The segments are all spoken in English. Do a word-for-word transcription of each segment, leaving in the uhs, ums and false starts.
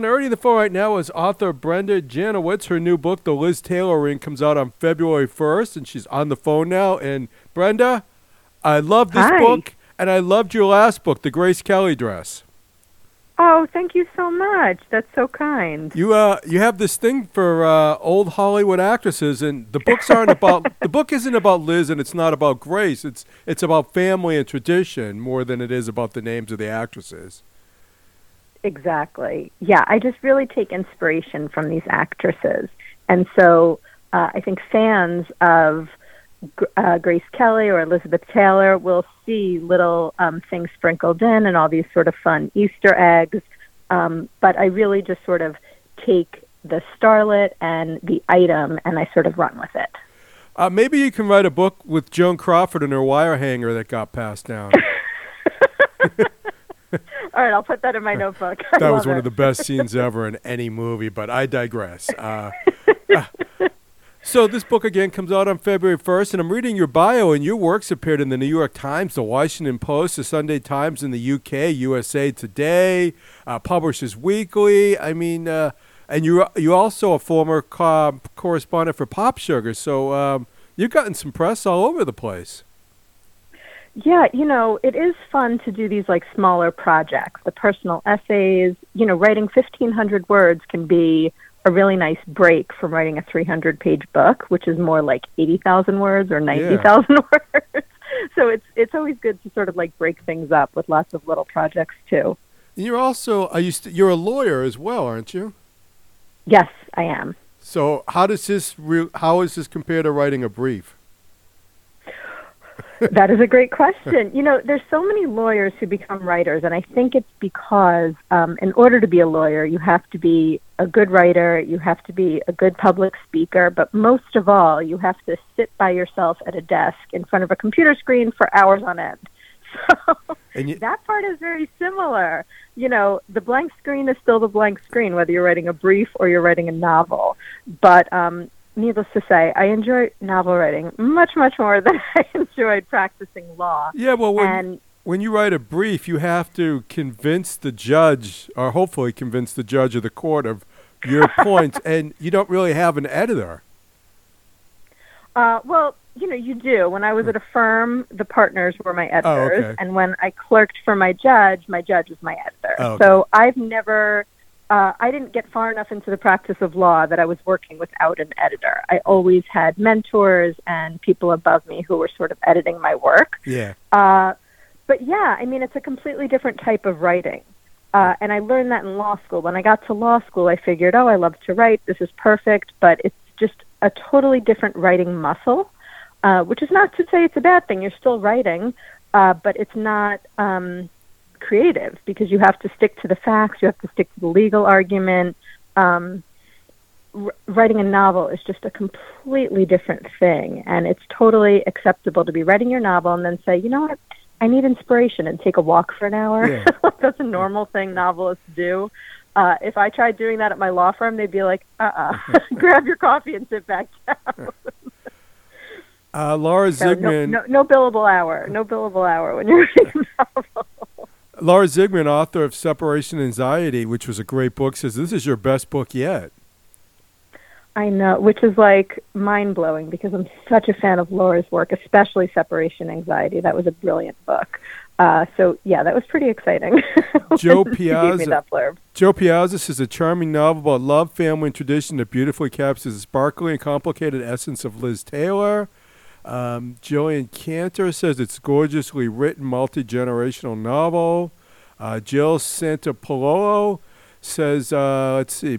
Already on the phone right now is author Brenda Janowitz. Her new book, The Liz Taylor Ring, comes out on February first, and she's on the phone now. And Brenda, I love this Hi. book, and I loved your last book, The Grace Kelly Dress. Oh, thank you so much. That's so kind. You uh, you have this thing for uh, old Hollywood actresses, and the books aren't about the book isn't about Liz, and it's not about Grace. It's it's about family and tradition more than it is about the names of the actresses. Exactly. Yeah, I just really take inspiration from these actresses. And so uh, I think fans of uh, Grace Kelly or Elizabeth Taylor will see little um, things sprinkled in and all these sort of fun Easter eggs. Um, but I really just sort of take the starlet and the item and I sort of run with it. Uh, maybe you can write a book with Joan Crawford and her wire hanger that got passed down. All right, I'll put that in my notebook. That was one it. of the best scenes ever in any movie, but I digress. Uh, uh, so this book, again, comes out on February first, and I'm reading your bio, and your works appeared in the New York Times, the Washington Post, the Sunday Times in the U K, U S A Today, uh, Publishers Weekly. I mean, uh, and you you also a former co- correspondent for Pop Sugar, so um, you've gotten some press all over the place. Yeah, you know, it is fun to do these like smaller projects, the personal essays. You know, writing fifteen hundred words can be a really nice break from writing a three hundred page book, which is more like eighty thousand words or ninety thousand yeah. words. So it's it's always good to sort of like break things up with lots of little projects too. You're also are you st- you're a lawyer as well, aren't you? Yes, I am. So how does this re- how is this compared to writing a brief? That is a great question. You know, there's so many lawyers who become writers, and I think it's because um, in order to be a lawyer, you have to be a good writer, you have to be a good public speaker, but most of all, you have to sit by yourself at a desk in front of a computer screen for hours on end. So and you- that part is very similar. You know, the blank screen is still the blank screen, whether you're writing a brief or you're writing a novel. But um needless to say, I enjoy novel writing much, much more than I enjoyed practicing law. Yeah, well, when, and, when you write a brief, you have to convince the judge, or hopefully convince the judge of the court of your points, and you don't really have an editor. Uh, well, you know, you do. When I was at a firm, the partners were my editors, oh, okay. and when I clerked for my judge, my judge was my editor. Oh, okay. So I've never... Uh, I didn't get far enough into the practice of law that I was working without an editor. I always had mentors and people above me who were sort of editing my work. Yeah. Uh, but yeah, I mean, it's a completely different type of writing. Uh, and I learned that in law school. When I got to law school, I figured, oh, I love to write. This is perfect. But it's just a totally different writing muscle, uh, which is not to say it's a bad thing. You're still writing, uh, but it's not... Um, creative because you have to stick to the facts, you have to stick to the legal argument. Um, r- writing a novel is just a completely different thing, and it's totally acceptable to be writing your novel and then say, you know what, I need inspiration and take a walk for an hour. Yeah. That's a normal thing novelists do. Uh, if I tried doing that at my law firm, they'd be like, uh-uh, grab your coffee and sit back down. uh, Laura so Zigman. No, no, no billable hour. No billable hour when you're writing a novel. Laura Zigman, author of Separation Anxiety, which was a great book, says this is your best book yet. I know, which is like mind-blowing because I'm such a fan of Laura's work, especially Separation Anxiety. That was a brilliant book. Uh, so, yeah, that was pretty exciting. Joe She gave me Piazza. that blurb. Joe Piazza says a charming novel about love, family, and tradition that beautifully captures the sparkling and complicated essence of Liz Taylor. Um, Jillian Cantor says it's gorgeously written, multi-generational novel. Uh, Jill Santopololo says, uh, let's see,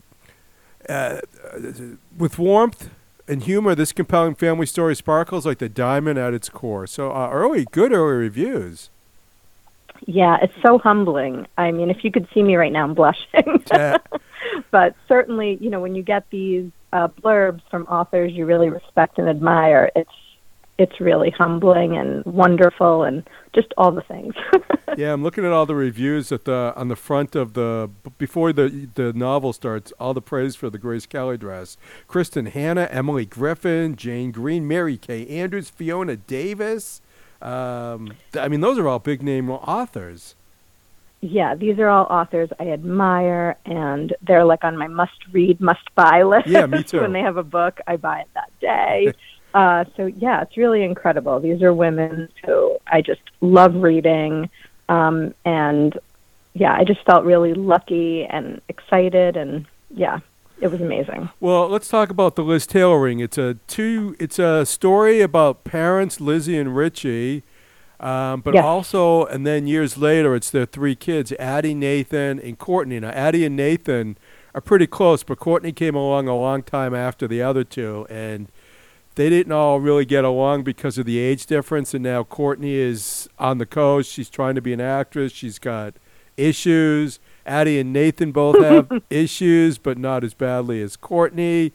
uh, with warmth and humor, this compelling family story sparkles like the diamond at its core. So uh, early, good early reviews. Yeah, it's so humbling. I mean, if you could see me right now, I'm blushing. Yeah. But certainly, you know, when you get these uh, blurbs from authors you really respect and admire, it's it's really humbling and wonderful and just all the things. Yeah, I'm looking at all the reviews at the on the front of the before the the novel starts. All the praise for the Grace Kelly Dress. Kristen Hanna, Emily Griffin, Jane Green, Mary Kay Andrews, Fiona Davis. Um, th- I mean, those are all big name authors. Yeah, these are all authors I admire, and they're like on my must-read, must-buy list. Yeah, me too. When they have a book, I buy it that day. uh, so, yeah, it's really incredible. These are women who I just love reading, um, and, yeah, I just felt really lucky and excited, and, yeah, it was amazing. Well, let's talk about the Liz Taylor Ring. It's a two. It's a story about parents, Lizzie and Richie. Um, but yes. also, and then years later, it's their three kids, Addie, Nathan, and Courtney. Now, Addie and Nathan are pretty close, but Courtney came along a long time after the other two, and they didn't all really get along because of the age difference, and now Courtney is on the coast. She's trying to be an actress. She's got issues. Addie and Nathan both have issues, but not as badly as Courtney.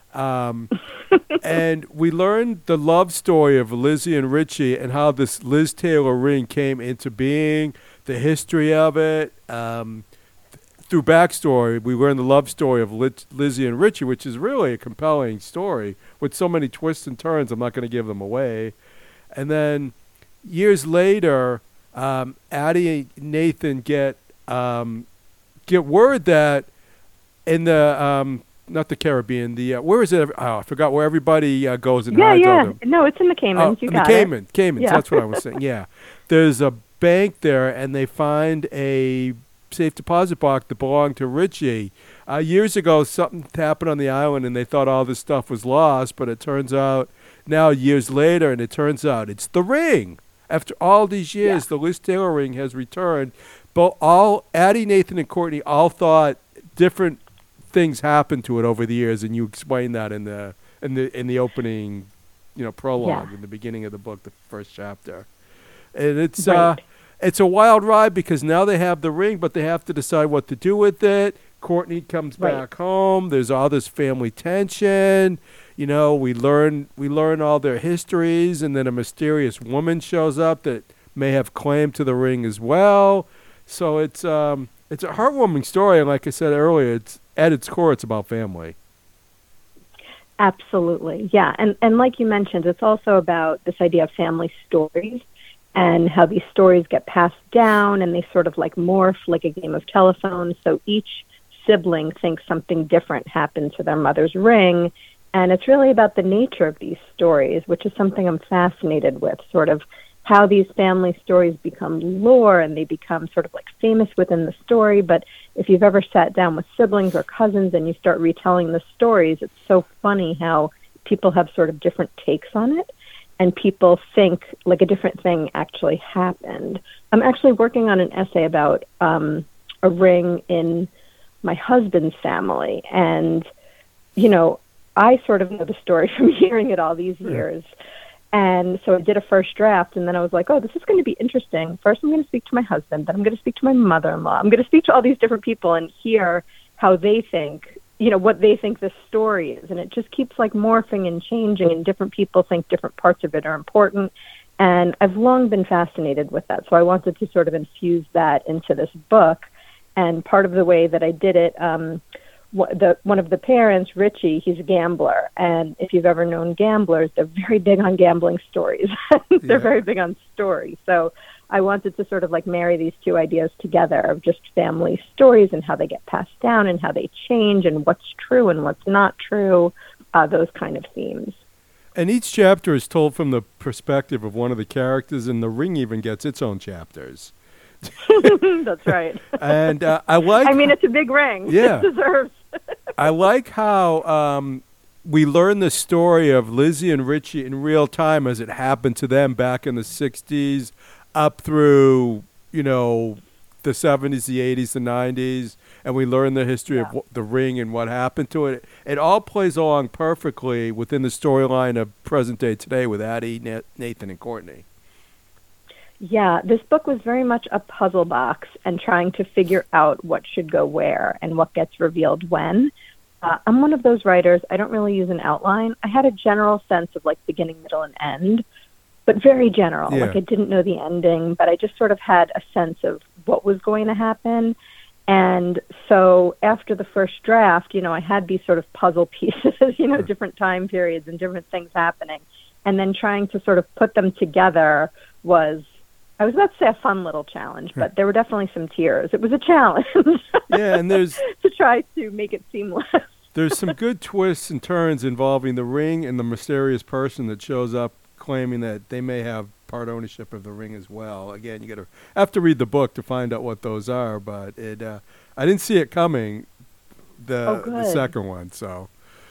Um, and we learned the love story of Lizzie and Richie and how this Liz Taylor ring came into being, the history of it. Um, th- through backstory, we learned the love story of Liz- Lizzie and Richie, which is really a compelling story with so many twists and turns. I'm not going to give them away. And then years later, um, Addie and Nathan get um, get word that in the um, not the Caribbean. The uh, where is it? Oh, I forgot where everybody uh, goes and yeah, hides yeah. all the. No, it's in the Caymans. Oh, you the got Cayman, it. Caymans. Yeah. That's what I was saying. Yeah, there's a bank there, and they find a safe deposit box that belonged to Richie. Uh, years ago, something happened on the island, and they thought all this stuff was lost. But it turns out now, years later, and it turns out it's the ring. After all these years, Yeah. the Liz Taylor ring has returned. But all Addie, Nathan, and Courtney all thought different things happened to it over the years, and you explain that in the in the in the opening, you know, prologue Yeah. in the beginning of the book, the first chapter. And it's Right. uh, it's a wild ride because now they have the ring, but they have to decide what to do with it. Courtney comes Right. back home. There's all this family tension. You know, we learn we learn all their histories, and then a mysterious woman shows up that may have claim to the ring as well. So it's um it's a heartwarming story, and like I said earlier, it's at its core, it's about family. Absolutely, yeah. And and like you mentioned, it's also about this idea of family stories and how these stories get passed down and they sort of like morph like a game of telephone. So each sibling thinks something different happened to their mother's ring. And it's really about the nature of these stories, which is something I'm fascinated with, sort of how these family stories become lore and they become sort of like famous within the story. But if you've ever sat down with siblings or cousins and you start retelling the stories, it's so funny how people have sort of different takes on it and people think like a different thing actually happened. I'm actually working on an essay about um, a ring in my husband's family. And, you know, I sort of know the story from hearing it all these years. And so I did a first draft, and then I was like, oh, this is going to be interesting. First, I'm going to speak to my husband. Then I'm going to speak to my mother-in-law. I'm going to speak to all these different people and hear how they think, you know, what they think this story is. And it just keeps, like, morphing and changing, and different people think different parts of it are important. And I've long been fascinated with that. So I wanted to sort of infuse that into this book. And part of the way that I did it, um, the one of the parents, Richie, he's a gambler, and if you've ever known gamblers, they're very big on gambling stories. they're Yeah. very big on stories. So I wanted to sort of like marry these two ideas together of just family stories and how they get passed down and how they change and what's true and what's not true, uh, those kind of themes. And each chapter is told from the perspective of one of the characters, and the ring even gets its own chapters. That's right. And uh, I like. I mean, it's a big ring. Yeah. It deserves. I like how um, we learn the story of Lizzie and Richie in real time as it happened to them back in the sixties, up through you know the seventies, the eighties, the nineties, and we learn the history Yeah. of wh- the ring and what happened to it. It all plays along perfectly within the storyline of present day today with Addie, Na- Nathan, and Courtney. Yeah, this book was very much a puzzle box and trying to figure out what should go where and what gets revealed when. Uh, I'm one of those writers, I don't really use an outline. I had a general sense of like beginning, middle, and end, but very general. Yeah. Like I didn't know the ending, but I just sort of had a sense of what was going to happen. And so after the first draft, you know, I had these sort of puzzle pieces, you know, different time periods and different things happening. And then trying to sort of put them together was I was about to say a fun little challenge, but there were definitely some tears. It was a challenge. Yeah, and there's to try to make it seamless. There's some good twists and turns involving the ring and the mysterious person that shows up claiming that they may have part ownership of the ring as well. Again, you got to have to read the book to find out what those are, but it uh, I didn't see it coming, the Oh, the good. second one, so.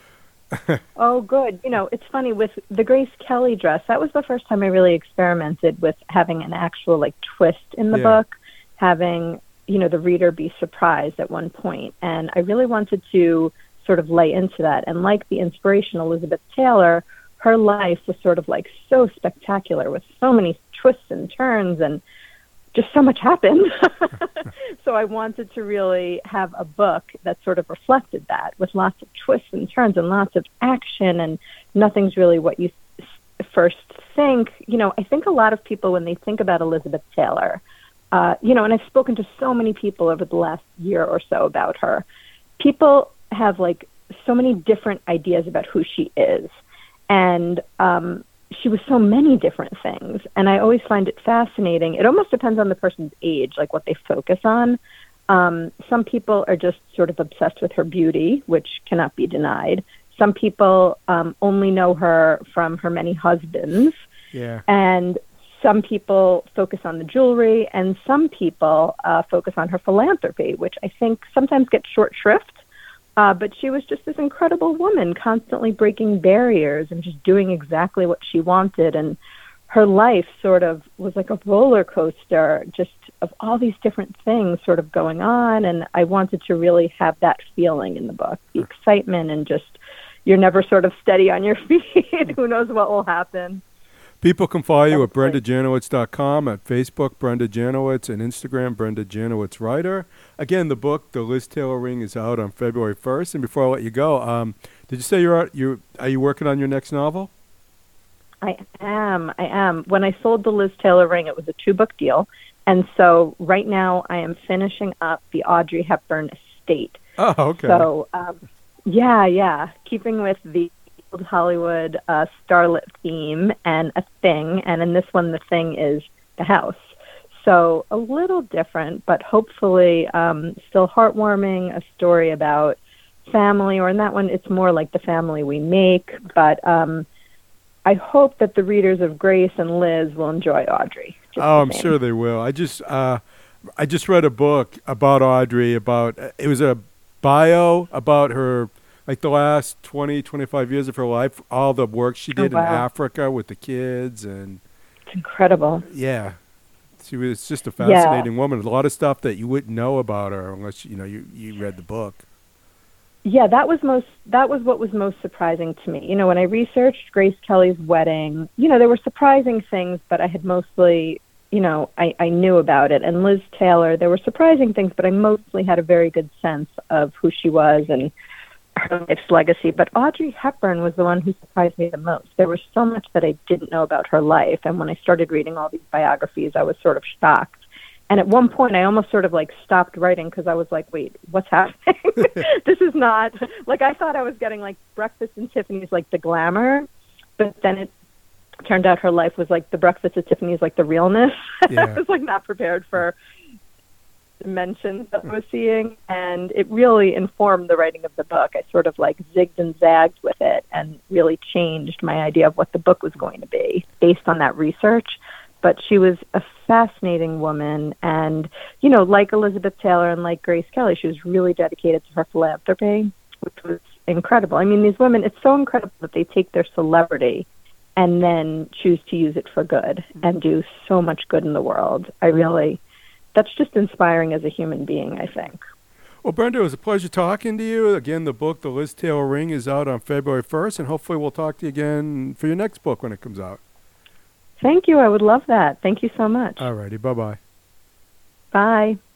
Oh, good. You know, it's funny with the Grace Kelly dress. That was the first time I really experimented with having an actual like twist in the Yeah. book, having, you know, the reader be surprised at one point. And I really wanted to sort of lay into that. And like the inspiration, Elizabeth Taylor, her life was sort of like so spectacular with so many twists and turns and just so much happened. So I wanted to really have a book that sort of reflected that with lots of twists and turns and lots of action, and nothing's really what you s- first think. You know, I think a lot of people, when they think about Elizabeth Taylor, uh, you know, and I've spoken to so many people over the last year or so about her, people have like so many different ideas about who she is. And, um, she was so many different things. And I always find it fascinating. It almost depends on the person's age, like what they focus on. Um, some people are just sort of obsessed with her beauty, which cannot be denied. Some people um, only know her from her many husbands. Yeah. And some people focus on the jewelry, and some people uh, focus on her philanthropy, which I think sometimes gets short shrift. Uh, but she was just this incredible woman, constantly breaking barriers and just doing exactly what she wanted. And her life sort of was like a roller coaster, just of all these different things sort of going on. And I wanted to really have that feeling in the book, the excitement, and just you're never sort of steady on your feet. Who knows what will happen? People can follow you at That's great. brenda janowitz dot com, at Facebook, Brenda Janowitz, and Instagram, Brenda Janowitz Writer. Again, the book, The Liz Taylor Ring, is out on February first. And before I let you go, um, did you say you're out, you are you working on your next novel? I am. I am. When I sold the Liz Taylor Ring, it was a two-book deal. And so right now I am finishing up the Audrey Hepburn estate. Oh, okay. So, um, yeah, yeah. Keeping with the old Hollywood uh, starlet theme and a thing. And in this one, the thing is the house. So a little different, but hopefully um, still heartwarming, a story about family, or in that one, it's more like the family we make. But um, I hope that the readers of Grace and Liz will enjoy Audrey. just Oh, the I'm same. sure they will. I just uh, I just read a book about Audrey, about it was a bio about her, like the last twenty, twenty-five years of her life, all the work she Oh, did in wow. Africa with the kids, and It's incredible. yeah, she was just a fascinating woman. A lot of stuff that you wouldn't know about her unless you know you, you read the book. Yeah, that was most that was what was most surprising to me. You know, when I researched Grace Kelly's wedding, you know, there were surprising things, but I had mostly, you know, I, I knew about it. And Liz Taylor, there were surprising things, but I mostly had a very good sense of who she was and her life's legacy. But Audrey Hepburn was the one who surprised me the most. There was so much that I didn't know about her life. And when I started reading all these biographies, I was sort of shocked. And at one point, I almost sort of like stopped writing because I was like, wait, what's happening? This is not, like, I thought I was getting like Breakfast at Tiffany's, like the glamour, but then it turned out her life was like the Breakfast at Tiffany's, like the realness. Yeah. I was like not prepared for dimensions that I was seeing, and it really informed the writing of the book. I sort of like zigged and zagged with it and really changed my idea of what the book was going to be based on that research. But she was a fascinating woman, and, you know, like Elizabeth Taylor and like Grace Kelly, she was really dedicated to her philanthropy, which was incredible. I mean, these women, it's so incredible that they take their celebrity and then choose to use it for good and do so much good in the world. I really, that's just inspiring as a human being, I think. Well, Brenda, it was a pleasure talking to you. Again, the book, The Liz Taylor Ring, is out on February first, and hopefully we'll talk to you again for your next book when it comes out. Thank you. I would love that. Thank you so much. All righty. Bye-bye. Bye.